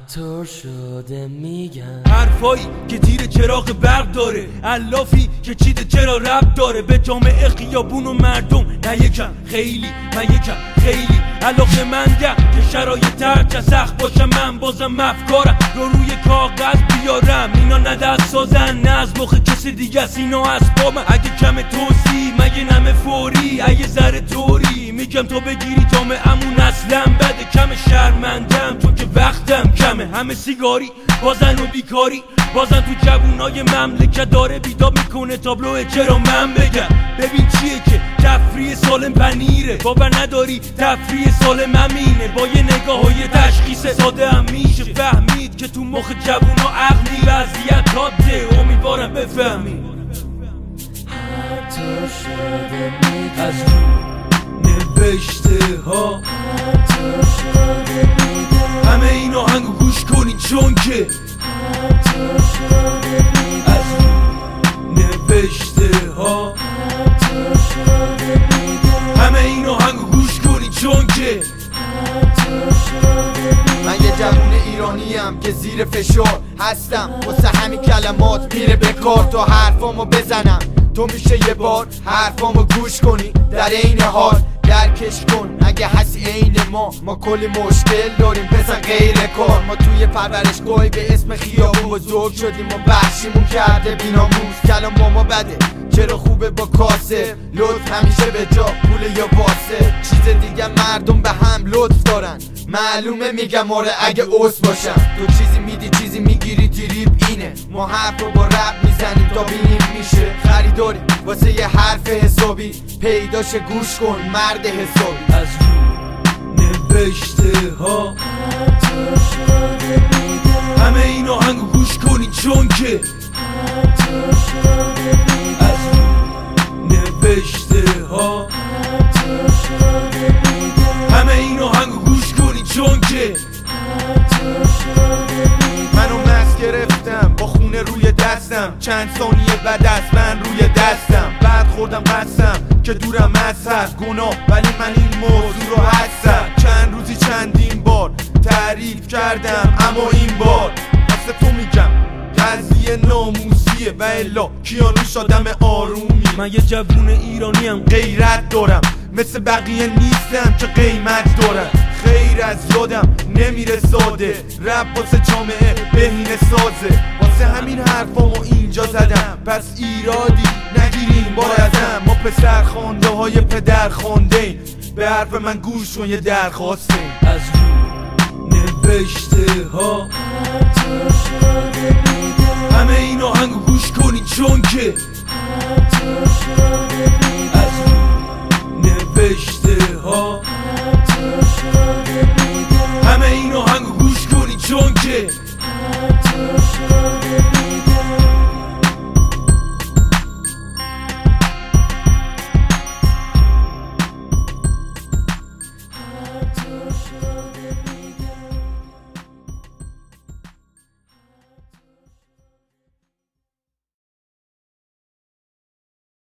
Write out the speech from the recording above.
عطار شده میگن حرفایی که تیر چراغ برق داره، علافی که چیده چرا رب داره به جامعه خیابون و مردم. نه یکم خیلی، من یکم خیلی علاقه مندم که شرایط هرچه سخت باشه من بازم افکارم رو روی کاغذ بیارم. اینا نه دست سازن نه از مخ کسی دیگه است، اینا اسبابم. اگه کم توضیح مگه نمه فوری، اگه ذره توری میگم تو بگیری جامعه‌مون اصلا بده. کم شرمندم چون که وقتم کمه، همه سیگاری بازن و بیکاری بازن تو جوونای مملکت داره بیداب میکنه تابلوه. چرا من بگم ببین چیه که تفریح سالم پنیره، باور نداری تفریح سالم امینه. با یه نگاه های تشخیص ساده هم میشه فهمید که تو مخ جوونا عقلی وضعیت حاده. امیدوارم بفهمی عطار شده میگن از نوشته ها، عطار شده میگن همه این آهنگو گوش کنین چون که عطار شده میگن از نوشته ها، عطار شده میگن همه این آهنگو گوش کنین چون که عطار شده میگن. من یه جوون ایرانیم که زیر فشار هستم، واسه همین کلمات میره به کار تا حرفامو بزنم. تو میشه یه بار حرفامو گوش کنی در این حال درکش کن. اگه هستی عین ما کلی مشکل داریم بزن غیر کار. ما توی پرورشگاهی به اسم خیابون بزرگ شدیم و بخشیمون کرده بیناموز. کلام با ما بده چرا خوبه با کاسه، لطف همیشه به جا پول یا واسه. چیز دیگه مردم به هم لطف دارن، معلومه میگم آره اگه اوس باشم. تو چیزی میدی چیزی میگیری تریپ اینه، ما حرف رو با رب میزنیم تا بینیم میشه خریداری واسه یه حرف حسابی. پیداش گوش کن مرد حسابی. از نوشته ها عطار شده میگن همه این آهنگو گوش کنین چون که عطار شده میگن از نوشته ها، عطار شده میگن همه این آهنگو گوش کنین چون که عطار شده میگن. منو مست گرفتم با خونه روی دستم، چند ثانیه بعد از من روی دستم. بعد خوردم قسم که دورم از هست گناه، ولی من این موضوع رو هستم. چند روزی چندین بار تعریف کردم اما این بار واسه تو میگم قضیه ناموسیه و الا کیانوش آدم آرومی. من یه جوون ایرانیم غیرت دارم مثل بقیه نیستم که قیمت دارم. خیر از یادم نمیره ساده، رب واسه جامعه بهینه سازه. واسه همین حرفامو اینجا زدم، پس ایرادی نگیریم بار ازم. ما پسر خونده های پدر خونده، به حرف من گوش کن یه درخواسته. از نوشته ها عطار شده میگن همه این آهنگو گوش کنین چون که عطار شده میگن از نوشته ها، عطار شده میگن همه این آهنگو گوش کنین چون که عطار شده